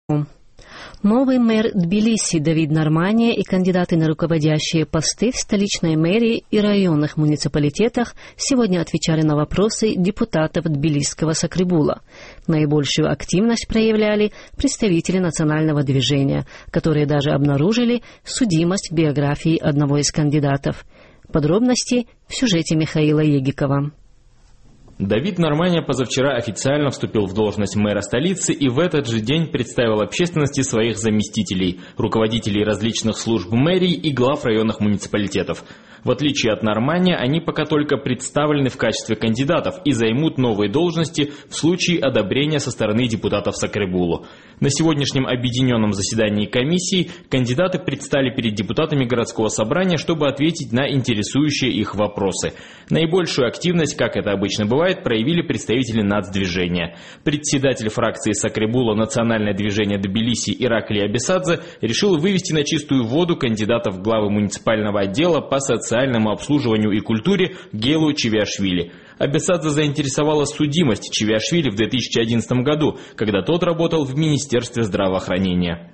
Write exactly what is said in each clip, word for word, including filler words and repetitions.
Новый мэр Тбилиси Давид Нормания и кандидаты на руководящие посты в столичной мэрии и районных муниципалитетах сегодня отвечали на вопросы депутатов Тбилисского Сакрибула. Наибольшую активность проявляли представители национального движения, которые даже обнаружили судимость биографии одного из кандидатов. Подробности в сюжете Михаила Егикова. Давид Нормания позавчера официально вступил в должность мэра столицы и в этот же день представил общественности своих заместителей, руководителей различных служб мэрии и глав районных муниципалитетов. В отличие от Нормания, они пока только представлены в качестве кандидатов и займут новые должности в случае одобрения со стороны депутатов Сакрибулу. На сегодняшнем объединенном заседании комиссии кандидаты предстали перед депутатами городского собрания, чтобы ответить на интересующие их вопросы. Наибольшую активность, как это обычно бывает, проявили представители нацдвижения. Председатель фракции Сакрибула «Национальное движение Тбилиси» Ираклий Абисадзе решил вывести на чистую воду кандидатов в главы муниципального отдела по социальному обслуживанию и культуре Гелу Чевиашвили. Абисадзе заинтересовала судимость Чевиашвили в две тысячи одиннадцатом году, когда тот работал в Министерстве здравоохранения.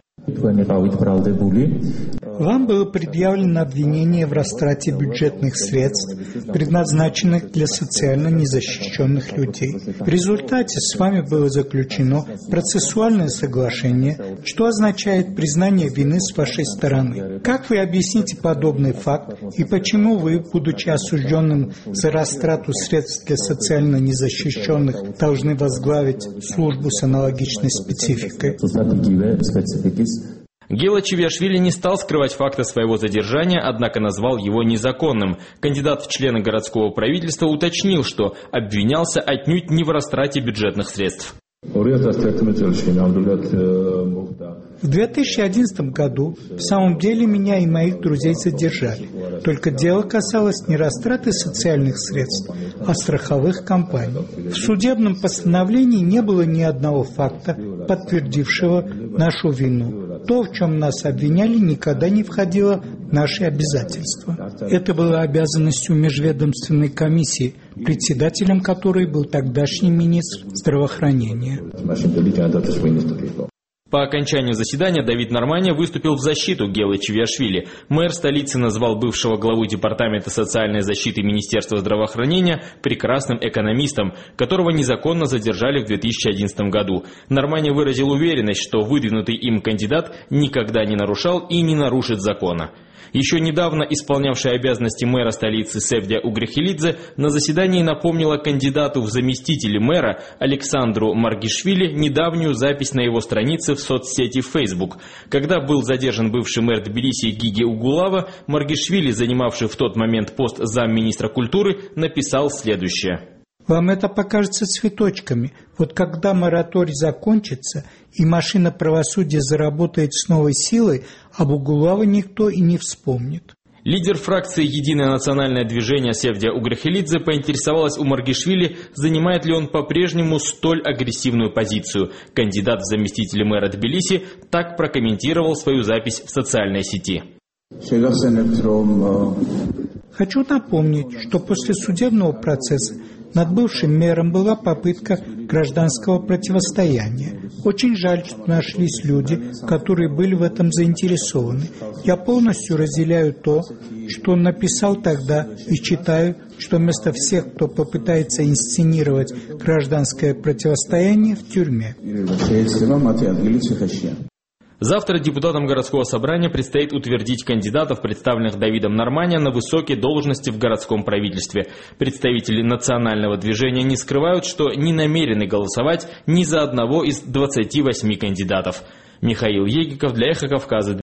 Вам было предъявлено обвинение в растрате бюджетных средств, предназначенных для социально незащищенных людей. В результате с вами было заключено процессуальное соглашение, что означает признание вины с вашей стороны. Как вы объясните подобный факт и почему вы, будучи осужденным за растрату средств для социально незащищенных, должны возглавить службу с аналогичной спецификой? Гела Чевиашвили не стал скрывать факта своего задержания, однако назвал его незаконным. Кандидат в члены городского правительства уточнил, что обвинялся отнюдь не в растрате бюджетных средств. В две тысячи одиннадцатом году в самом деле меня и моих друзей задержали. Только дело касалось не растраты социальных средств, а страховых компаний. В судебном постановлении не было ни одного факта, подтвердившего нашу вину. То, в чем нас обвиняли, никогда не входило в наши обязательства. Это было обязанностью межведомственной комиссии, председателем которой был тогдашний министр здравоохранения. По окончанию заседания Давид Нормания выступил в защиту Гелы Чевиашвили. Мэр столицы назвал бывшего главу департамента социальной защиты Министерства здравоохранения прекрасным экономистом, которого незаконно задержали в две тысячи одиннадцатом году. Нормания выразил уверенность, что выдвинутый им кандидат никогда не нарушал и не нарушит закона. Еще недавно исполнявшая обязанности мэра столицы Севдя Угрехелидзе на заседании напомнила кандидату в заместители мэра Александру Маргишвили недавнюю запись на его странице в соцсети Facebook. Когда был задержан бывший мэр Тбилиси Гиги Угулава, Маргишвили, занимавший в тот момент пост замминистра культуры, написал следующее. Вам это покажется цветочками. Вот когда мораторий закончится и машина правосудия заработает с новой силой, об Угулаве никто и не вспомнит. Лидер фракции «Единое национальное движение» Севдя Угрехелидзе поинтересовалась у Маргишвили, занимает ли он по-прежнему столь агрессивную позицию. Кандидат в заместителя мэра Тбилиси так прокомментировал свою запись в социальной сети. Хочу напомнить, что после судебного процесса над бывшим мэром была попытка гражданского противостояния. Очень жаль, что нашлись люди, которые были в этом заинтересованы. Я полностью разделяю то, что он написал тогда, и считаю, что вместо всех, кто попытается инсценировать гражданское противостояние, в тюрьме. Завтра депутатам городского собрания предстоит утвердить кандидатов, представленных Давидом Нормания, на высокие должности в городском правительстве. Представители национального движения не скрывают, что не намерены голосовать ни за одного из двадцати восьми кандидатов. Михаил Егиков для Эхо Кавказа.